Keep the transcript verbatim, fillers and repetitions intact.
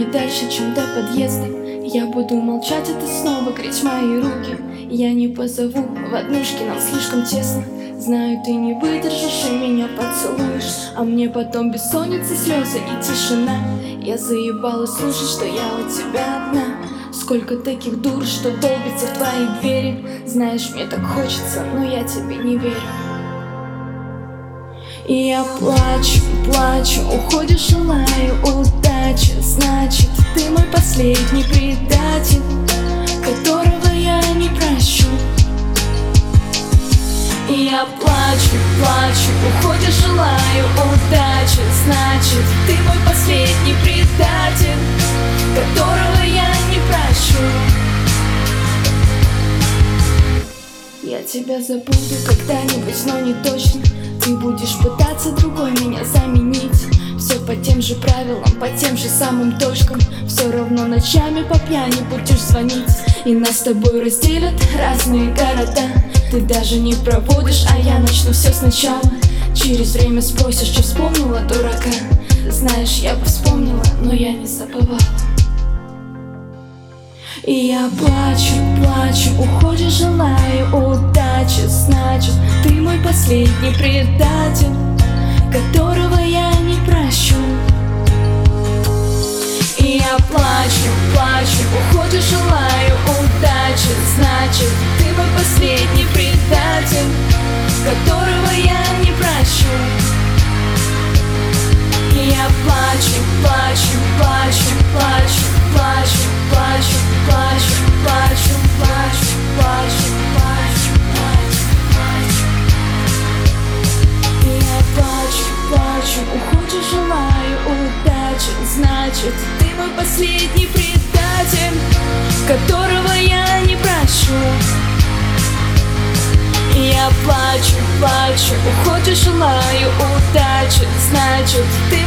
не дальше, чем до подъезда. Я буду молчать, а ты снова греть мои руки. Я не позову в однушке, нам слишком тесно. Знаю, ты не выдержишь и меня поцелуешь, а мне потом бессонница, слезы и тишина. Я заебалась слушать, что я у тебя одна. Сколько таких дур, что долбится в твои двери. Знаешь, мне так хочется, но я тебе не верю. И я плачу, плачу, уходишь, желаю удачи. Значит, ты мой последний предатель, которого я не прощу. И я плачу, плачу, уходишь, желаю удачи. Значит, ты мой последний предатель, которого я не прощу. Я тебя забуду когда-нибудь, но не точно. Ты будешь пытаться другой меня заменить. Все по тем же правилам, по тем же самым точкам. Все равно ночами по пьяни будешь звонить. И нас с тобой разделят разные города. Ты даже не проводишь, а я начну все сначала. Через время спросишь, что вспомнила, дурака. Знаешь, я бы вспомнила, но я не забывала. И я плачу, плачу, уходишь, желаю удачи. Значит, ты мой последний предатель, которого я не прощу. И я плачу, плачу, уходишь, желаю удачи. Значит, ты мой последний предатель, которого я не прощу. И я плачу, плачу, плачу, плачу, плачу, плачу, плачу, плачу, плачу, плачу, плачу, плачу, плачу. И я плачу, плачу, уходишь, желаю удачи. Значит, ты мой последний предатель, которого я не прощу. И я плачу, плачу, уходишь, желаю удачи. Значит, ты